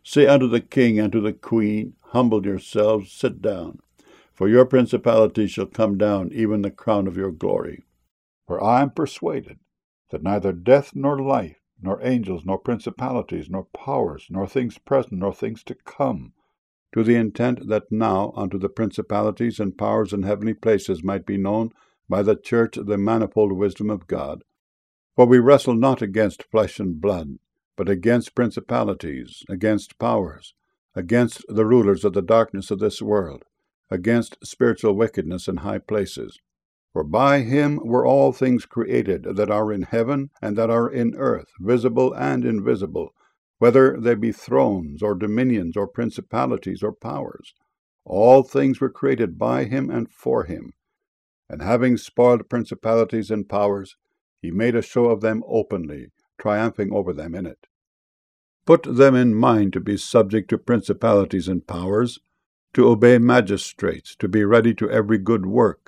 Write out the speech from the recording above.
Say unto the king and to the queen, Humble yourselves, sit down. For your principality shall come down, even the crown of your glory. For I am persuaded that neither death nor life, nor angels, nor principalities, nor powers, nor things present, nor things to come, to the intent that now unto the principalities and powers in heavenly places might be known by the church the manifold wisdom of God. For we wrestle not against flesh and blood, but against principalities, against powers, against the rulers of the darkness of this world, against spiritual wickedness in high places. For by him were all things created that are in heaven and that are in earth, visible and invisible, whether they be thrones, or dominions, or principalities, or powers. All things were created by him and for him. And having spoiled principalities and powers, he made a show of them openly, triumphing over them in it. Put them in mind to be subject to principalities and powers, to obey magistrates, to be ready to every good work,